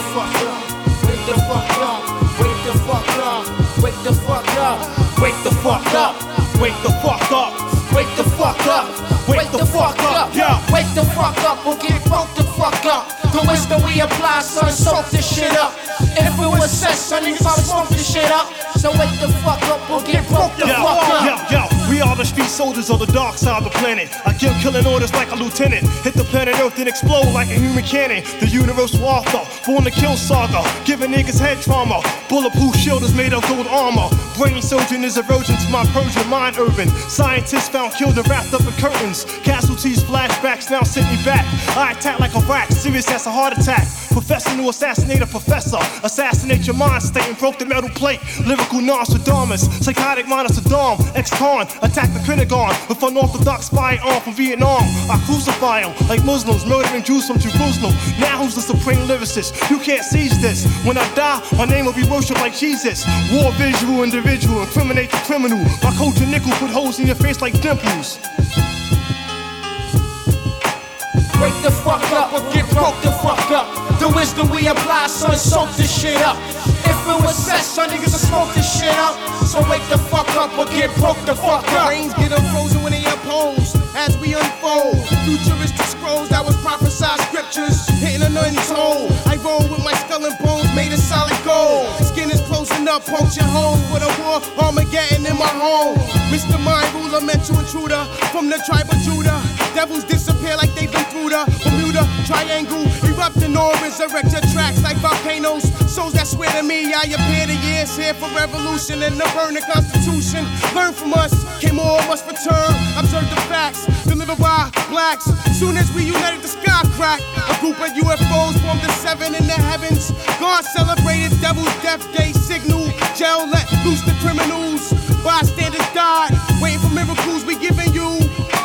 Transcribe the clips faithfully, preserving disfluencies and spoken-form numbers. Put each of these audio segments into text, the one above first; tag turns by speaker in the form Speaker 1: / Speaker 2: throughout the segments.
Speaker 1: fuck up. Wake the fuck up. Wake the fuck up. Wake the fuck up. Wake the fuck up.
Speaker 2: Wake the fuck up.
Speaker 1: Wake the fuck up. Wake the fuck up.
Speaker 2: Yeah.
Speaker 1: Wake the fuck up or get broke the fuck up. The wisdom we apply, son, soak this shit up. If it was sex, son, niggas probably smoke this shit up. So wake the fuck up or get broke the
Speaker 2: yo,
Speaker 1: fuck up.
Speaker 2: Yo, yo, we are the street soldiers of the dark side of the planet. I give killing orders like a lieutenant. Hit the planet Earth and explode like a human cannon. The universal author, born to kill saga. Giving niggas head trauma. Bulletproof shield is made of gold armor. Brain surgeon is a virgin to my Persian mind urban. Scientists found killed and wrapped up in curtains. Casualties, flashbacks now sent me back. I attack like a rack, serious as a heart attack. Professor to assassinate a professor. Assassinate your mind state and broke the metal plate. Lyrical Nostradamus, psychotic mind of Saddam. Ex-con, attack the Pentagon with unorthodox spy arm from Vietnam. I crucify them like Muslims, murdering Jews from Jerusalem. Now who's the supreme lyricist? You can't seize this. When I die, my name will be worshipped like Jesus. War visual individual, incriminate the criminal. My culture nickel put holes in your face like dimples.
Speaker 1: Wake the fuck up or get broke the fuck up. The wisdom we apply, son, soak this shit up. If it was sex, son, niggas will smoke this shit up. So wake the fuck up or get broke the fuck up.
Speaker 3: Brains get unfrozen when they oppose as we unfold. Futuristic scrolls that was prophesied scriptures hitting a nothing's hole. I roll with my skull and bones made of solid gold. Skin is closing up, puncture holes with a war Armageddon in my home. Mister Mind Ruler, mental intruder from the tribe of Judah. Devils disappear like they've been through the Bermuda Triangle. Erupting or resurrect your tracks like volcanoes. Souls that swear to me, I appear the years here for revolution and to burn the Constitution. Learn from us, came all must return. Observe the facts, delivered by blacks. Soon as we united, the sky cracked. A group of U F Os formed the seven in the heavens. God celebrated Devil's Death Day signal. Jail let loose the criminals. Bystanders died, waiting for miracles we giving you.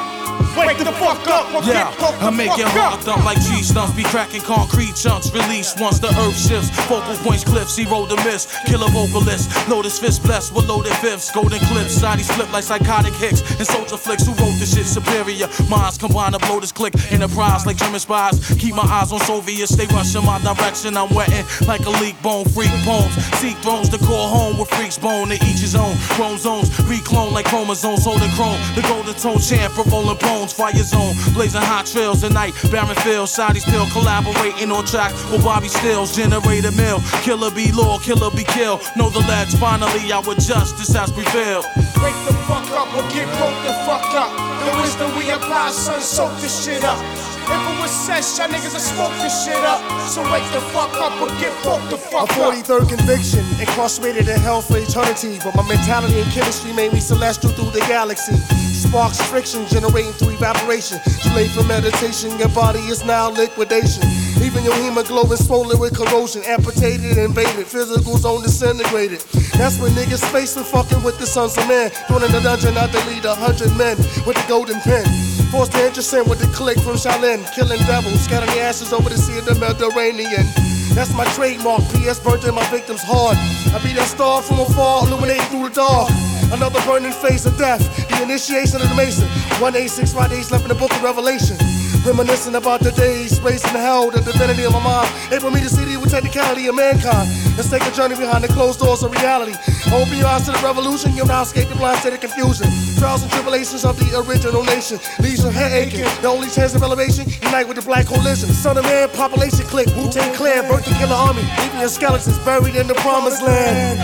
Speaker 2: Wake the fuck up or
Speaker 4: Yeah,
Speaker 2: get broke the
Speaker 4: I make
Speaker 2: fuck
Speaker 4: your
Speaker 2: up.
Speaker 4: heart thump like G stumps. Be cracking concrete chunks. Release once the earth shifts. Focal points, cliffs, zero the miss. Killer vocalist, lotus fist blessed with loaded fifths. Golden clips, sides slip like psychotic hicks. And soldier flicks who wrote this shit superior. Minds combine to blow this click. Enterprise like German spies. Keep my eyes on Soviets. They rush in my direction. I'm wetting like a leak bone. Freak poems. Seek thrones to call home with freaks bone. To each his own. Chromosomes reclone like chromosomes. Holding chrome. The golden tone chant for rolling bones. Fire zone, blazing hot trails at night, barren fields, Saudi still collaborating on tracks with Bobby Stills, generator mill, killer be law, killer be killed. Know the lads, finally our justice has prevailed.
Speaker 1: Wake the fuck up or get broke the fuck up. The wisdom we apply, son, soak this shit up. If it was sex, y'all niggas will smoke this shit up. So wake the fuck up or get broke the fuck
Speaker 3: A
Speaker 1: up.
Speaker 3: forty-third conviction, incarcerated in hell for eternity. But my mentality and chemistry made me celestial through the galaxy. Sparks friction generating through evaporation. Too late for meditation, your body is now liquidation. Even your hemoglobin swollen with corrosion, amputated, invaded, physical zone disintegrated. That's when niggas face with fucking with the sons of men. Thrown in the dungeon, I delete a hundred men with the golden pen. Forced to intercede with the click from Shaolin, killing devils, scattering the ashes over the sea of the Mediterranean. That's my trademark, P S burnt in my victims hard. I be that star from afar, illuminating through the dark. Another burning face of death, the initiation of the Mason. one eighty-six Fridays left in the book of Revelation. Reminiscing about the days, space and hell, the divinity of my mind. Able me to see the technicality of mankind. Let's take a journey behind the closed doors of reality. Open your eyes to the revolution, you'll now escape the blind state of confusion. Trials and tribulations of the original nation. Leaves your head aching. The only chance of elevation, unite with the black coalition. Son of man, population click, Wu-Tang Clan, birth the killer army. Leaving your skeletons buried in the promised land.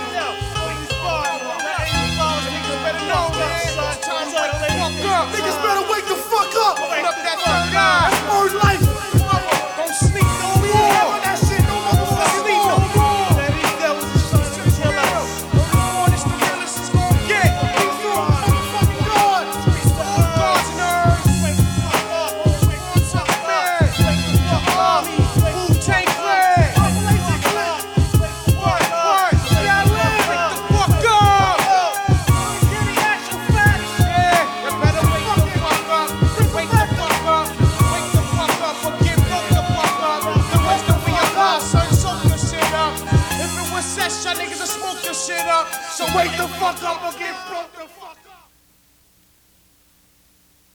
Speaker 3: Niggas better wake the fuck up! Open up that third eye! That's word life! Don't sleep no more! That shit no motherfucking sleep no more! Man, these devils is trying to kill us. All this the realest is gonna get. We feel motherfucking God! God's nerves! Wake the fuck up! What's up, man? Wake the fuck up! Wu-Tang Clan! What? What? Yeah, I live! Wake the fuck up! Give me actual facts! Yeah! You better wake the fuck up! Wake the fuck up! Wake the fuck up or get broke the fuck up! The wisdom we apply, son, soak your shit up! If it was sex, y'all niggas will smoke your shit up! So wake the fuck up or get broke!